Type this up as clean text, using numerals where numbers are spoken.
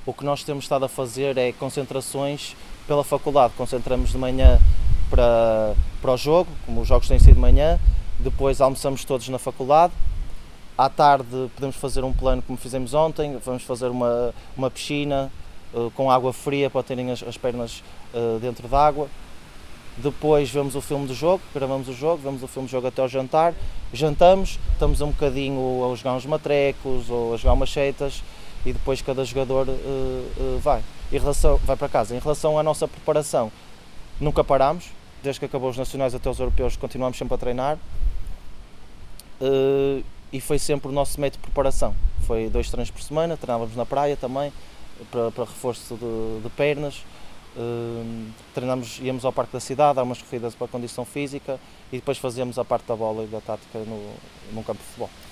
o que nós temos estado a fazer é concentrações pela faculdade. Concentramos de manhã para o jogo, como os jogos têm sido de manhã, depois almoçamos todos na faculdade. À tarde podemos fazer um plano como fizemos ontem, vamos fazer uma piscina com água fria para terem as pernas dentro d'água. Depois vemos o filme do jogo, gravamos o jogo, vemos o filme do jogo até ao jantar, jantamos, estamos um bocadinho a jogar uns matrecos ou a jogar umas seitas e depois cada jogador vai para casa. Em relação à nossa preparação, nunca paramos, desde que acabou os nacionais até os europeus continuamos sempre a treinar e foi sempre o nosso método de preparação. Foi 2 treinos por semana, treinávamos na praia também, para reforço de pernas. Íamos ao parque da cidade, há umas corridas para a condição física e depois fazíamos a parte da bola e da tática num campo de futebol.